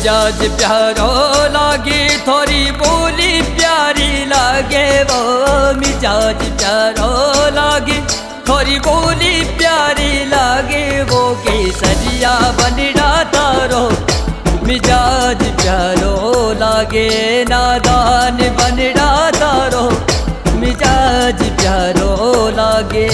मिजाज प्यारो लागे थोड़ी बोली प्यारी लागे वो मिजाज प्यारो लागे थोड़ी बोली प्यारी लागे वो केसरिया बनड़ा तारो मिजाज प्यारो लागे नादान बनड़ा तारो मिजाज प्यारो लागे।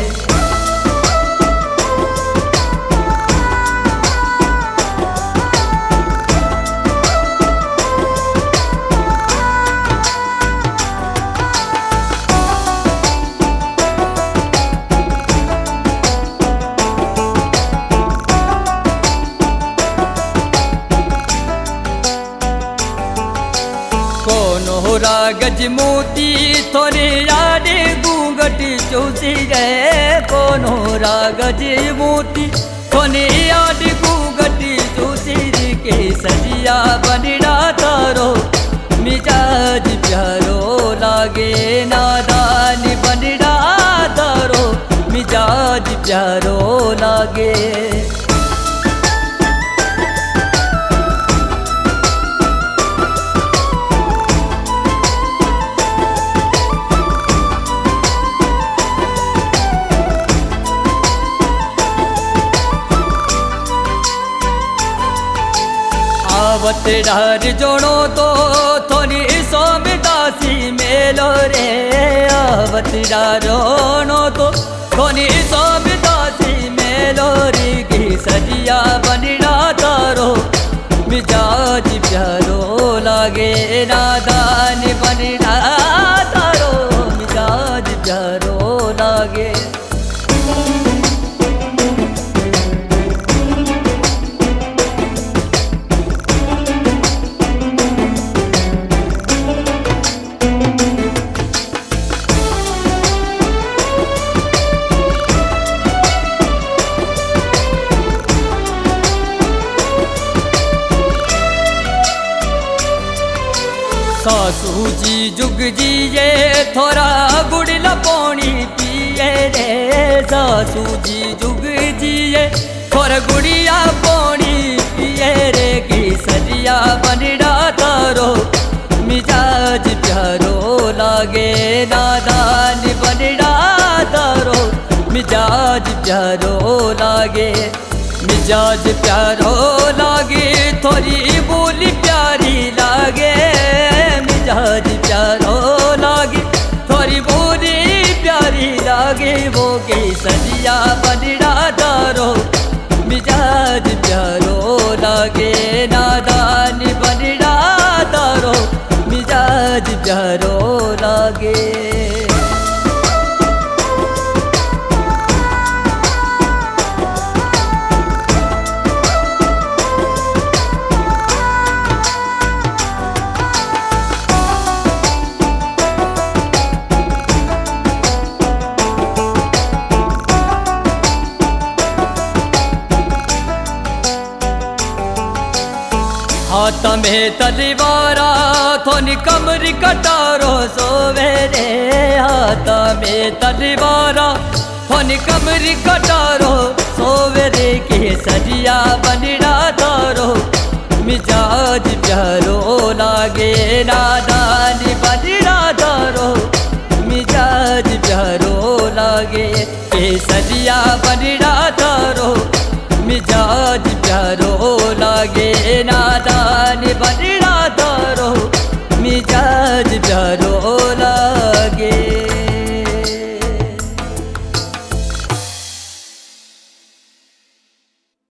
गज मोती थोड़े यादे घूंघट चूसी गए कोनो रागज मोती थोड़े याद घूंघट चूसी के सजिया बनड़ा तारो मिजाज प्यारो लागे नादान बनड़ा तारो मिजाज प्यारो लागे। आवत डार जोड़ो तो थोड़ी सोमदासी मेलो रे आवत डारोनो तो थोड़ी सोमदासी मेलो रे की सजिया बनड़ा तारो मिजाज प्यारो लागे नादान बनड़ा तारो मिजाज प्यारो लागे। सासू जी जुग जिए थोड़ा गुड़ लपोनी पिए रे सासू जी जुग जिए थोड़ा गुड़िया पोनी पिए रे की सजिया बनड़ा तारो मिजाज प्यारो लागे नादान बनड़ा तारो मिजाज प्यारो लागे मिजाज प्यारो लागे थोड़ी बोली प्यारी लागे मिजाज प्यारो लागे थोड़ी बोली प्यारी लागे वो के सजिया बनड़ा तारो मिजाज प्यारो लागे नादान बनड़ा तारो मिजाज प्यारो लागे। हाथ में तलवारा थोनी कमर कटारो सोवे रे हाथ में तलवारा थोनी कमर कटारो सोवे रे के सजिया बनड़ा तारो मिजाज प्यारो लागे नादान बनड़ा तारो मिजाज प्यारो लागे के सजिया बनड़ा तारो मिजाज प्यारो लागे